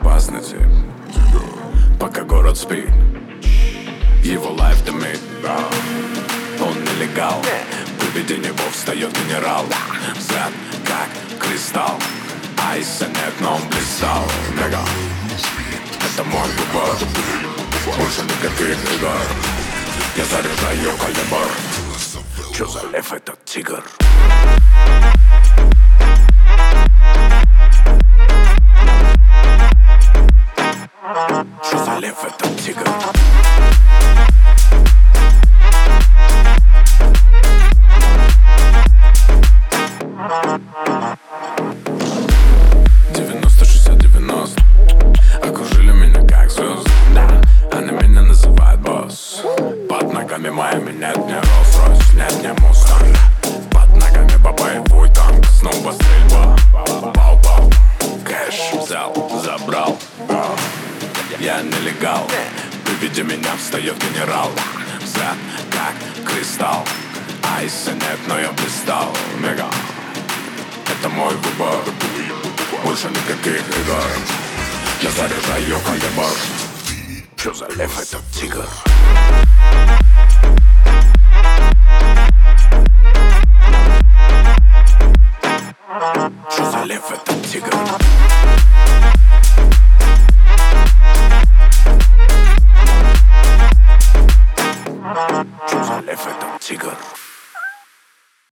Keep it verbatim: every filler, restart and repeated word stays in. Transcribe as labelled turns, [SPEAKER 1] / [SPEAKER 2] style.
[SPEAKER 1] опасный тип, пока город спит, его лайф дымит. Он нелегал, при виде него встает генерал. Взгляд как кристалл, айса нет, но он блистал. Мега, это мой выбор, больше никаких игр. Я заряжаю калибр. Чё за лев этот тигр? Чё за лев этот тигр? девяносто шестьдесят девяносто окружили меня как звезды, да, они меня называют босс. Под ногами моими нет ни Rolls-Royce, нет ни Mustang. Под ногами боевой танк, снова стрельба. Пау-пау, кэш взял, забрал. Я нелегал, при виде меня встает генерал. Взгляд как кристалл, айса нет, но я блистал. Мега, это мой выбор, больше никаких игр. Я заряжаю калибр. Чё за лев этот тигр? Чё за лев этот тигр?